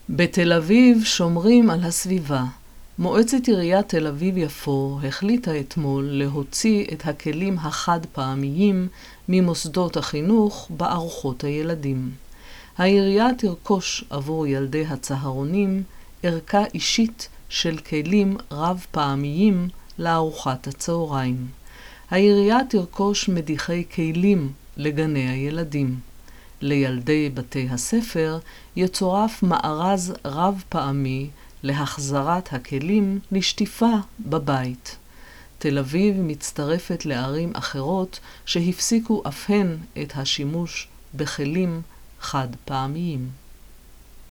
בתל אביב שומרים על הסביבה. מועצת עיריית תל אביב-יפו החליטה אתמול להוציא את הכלים החד פעמיים ממוסדות החינוך בארוחות הילדים. העירייה תרכוש עבור ילדי הצהרונים ערכה אישית של כלים רב פעמיים לארוחת הצהריים. העירייה תרכוש מדיחי כלים לגני הילדים. לילדי בתי הספר יצורף מארז רב פעמי להחזרת הכלים לשטיפה בבית. תל אביב מצטרפת לערים אחרות שהפסיקו אף הן את השימוש בכלים חד פעמיים.